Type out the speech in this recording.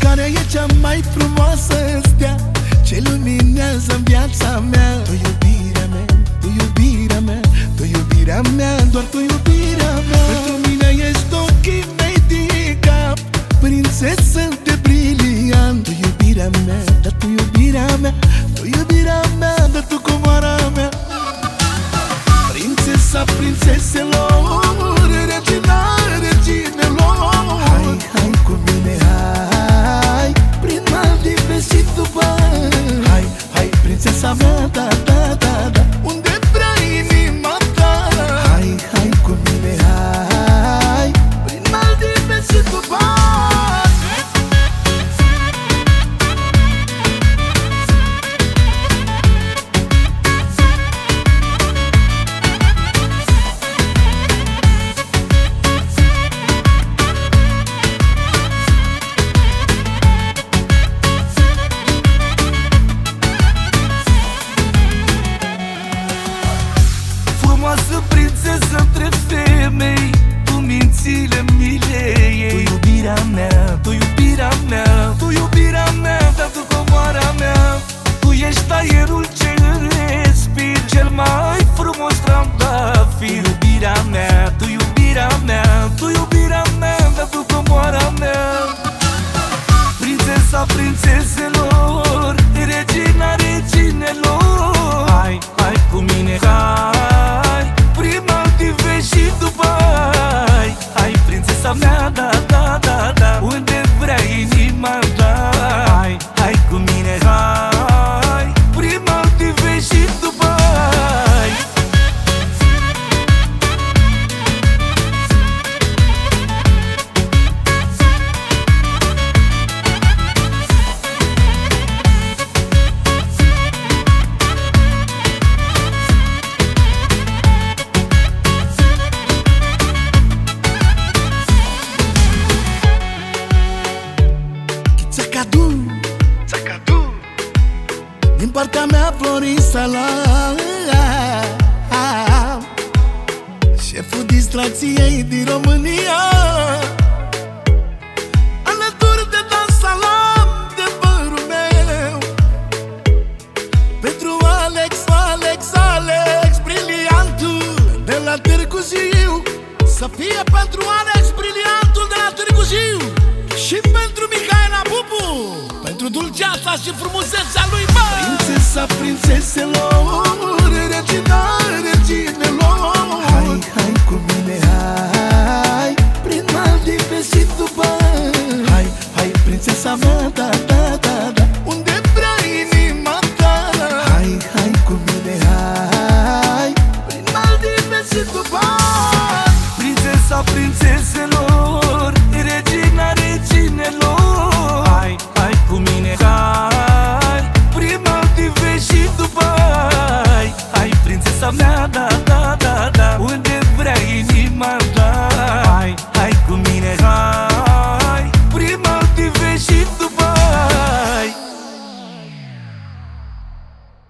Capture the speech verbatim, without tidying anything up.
care e cea mai frumoasă stea ce luminează viața mea. Tu iubirea mea, tu iubirea mea, tu iubirea mea, doar tu iubirea mea. Pentru mine ești ochii mei din cap, prințesă de briliant. Tu iubirea mea, dar tu iubirea mea, tu iubirea mea, dar tu comoara mea. Prințesa prințeselor, regina reginelor. Hai, hai cu mine, hai, prin Maldive și Dubai. Hai, hai, prințesa mea, da, da, da, da, unde vrea inima ta. Hai, hai cu mine, hai, prin Maldive și Dubai. Frumoasă prințesă între femei, tu mințile milei. Tu iubirea mea, tu iubirea mea, tu iubirea mea, dar tu comoara mea. Tu ești aerul ce respir, cel mai frumos trandafir. Tu iubirea mea, tu iubirea mea, tu iubirea mea, dar tu comoara mea. Prințesa prințeselor, regina reginelor. Hai, hai cu mine, hai, prin Maldive și Dubai. Hai, prințesa mea, da, da, da, da, unde vrea inima ta. Hai, hai cu mine, hai, prin Maldive și Dubai. Țacadu, țacadu, din partea mea Florin Salam, șeful distracției din România. Alături de Dan Salam, de părul meu, pentru Alex, Alex, Alex, briliantul de la Târgu Jiu. Să fie pentru Alex, briliantul de la Târgu Jiu. Și pentru Mihaela Bubu, pentru dulceața și frumusețea lui, bă! Prințesa prințeselor, regina reginelor. Hai, hai cu mine, hai, prin Maldive și Dubai. Hai, hai, prințesa mea, da, da, da, da, unde vrea inima ta. Hai, hai cu mine, hai, prin Maldive și Dubai. Prințesa prințeselor, regina reginelor. Hai, hai cu mine, hai, prin Maldive și Dubai. Hai, prințesa mea, da, da, da, da, unde